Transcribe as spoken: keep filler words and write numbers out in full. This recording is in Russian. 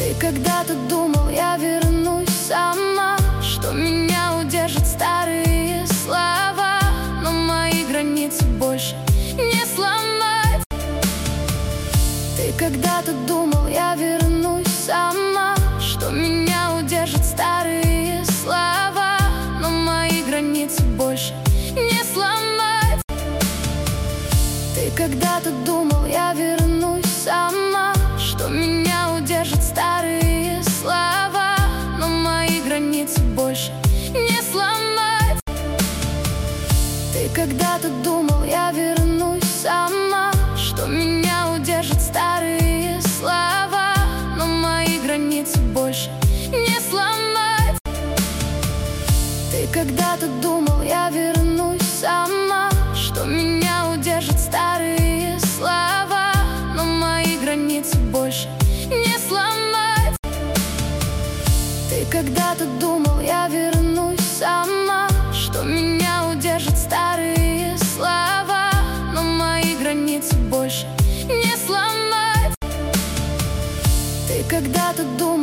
Ты когда-то думал, я вернусь сама, что меня удержат старые слова, но мои границы больше не сломать. Ты когда-то думал, я вернусь сама, что меня удержат старые слова, но мои границы больше не сломать. Ты когда-то думал, я вернусь сама, что меня удержат старые слова, но мои границы больше не сломать. Ты когда-то думал, я вернусь сама, что меня удержат старые слова, но мои границы больше не сломать. Ты когда-то думал, я вернусь сама, что меня удержат старые слова, но мои границы больше не сломать. Ты когда-то думал, я вернусь сама, что меня удержат старые слова, но мои границы больше не сломать. Ты когда-то думал, я вернусь сама, что меня удержат старые слова, но мои границы больше не сломать. Ты когда-то думал, я вернусь сама, что меня удержат старые слова, но мои границы больше не сломать. Ты когда-то думал, я вернусь сама, что меня удержат старые слова, но мои границы больше не сломать. Ты когда-то думал,